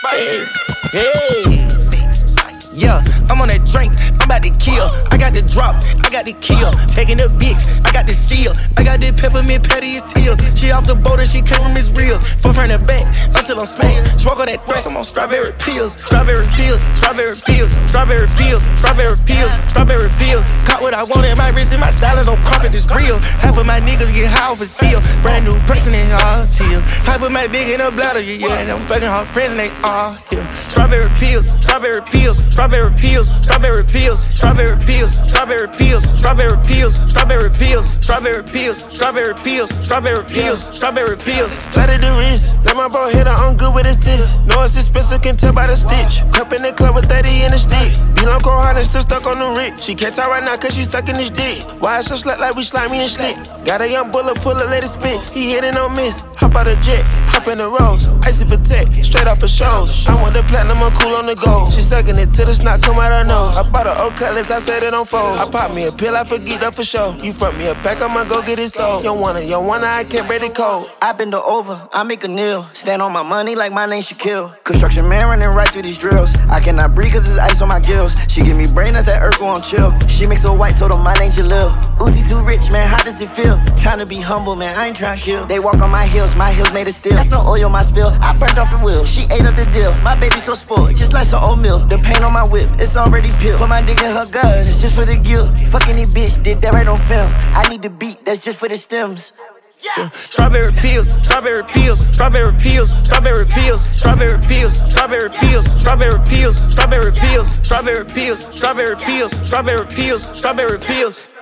Hey, hey. Yeah, I'm on that drink, I'm about to kill. I got the drop, I got the kill. Taking the bitch, I got the seal. I got the peppermint patty, it's teal. She off the boat and she came from Miss Real. From front and back, until I'm smacked. Smoke on that thrash, I'm on strawberry pills. Strawberry pills, strawberry pills, strawberry pills, strawberry pills, strawberry pills. Caught what I wanted, my wrist and my stylings on carpet, this real. Half of my niggas get high off a seal. Brand new person in all teal. I put my dick in a bladder, yeah. And I'm fucking her friends and they all here. Strawberry pills, strawberry pills, strawberry pills, strawberry pills, strawberry pills, strawberry pills, strawberry pills, strawberry pills, strawberry pills, strawberry pills, strawberry pills, strawberry pills. Flat at the wrist, let my bro hit her, I'm good with assist. Know it's expensive, can tell by the stitch. Cup in the club with 30 in the stick. You don't go hard and still stuck on the rick. She can't tell right now cause she sucking his dick. Why it's so slut like we slimy and slick? Got a young bullet, pull it, let it spit. He hit it on miss, hop out the jet, hop in the rose. Icy protect, straight off for shows. I want the platinum, I'm cool on the go. She sucking it till the snot come out her nose. I bought her old cutlass, I said it on fold. I pop me a pill, I forget that for sure. You front me a pack, I'ma go get it sold. You wanna, I can't break it cold. I bend her over, I make a kneel. Stand on my money like my name Shaquille. Construction man running right through these drills. I cannot breathe cause there's ice on my gills. She give me brain as that Urkel on chill. She makes her white, told her my name Jalil. Uzi too rich, man, how does it feel? Trying to be humble, man, I ain't trying to kill. They walk on my heels made of steel. That's no oil, my spill, I burnt off the wheel. She ate up the deal, my baby so spoiled, just like some oatmeal. The paint on my whip, it's already peeled. Put my dick in her gut, it's just for the guilt. Fucking these bitch, did that right on film. I need the beat, that's just for the stems. Yeah. Strawberry pills, strawberry pills, strawberry pills, strawberry pills, strawberry pills, strawberry pills, strawberry pills, strawberry pills, strawberry pills, strawberry pills, strawberry pills, strawberry pills.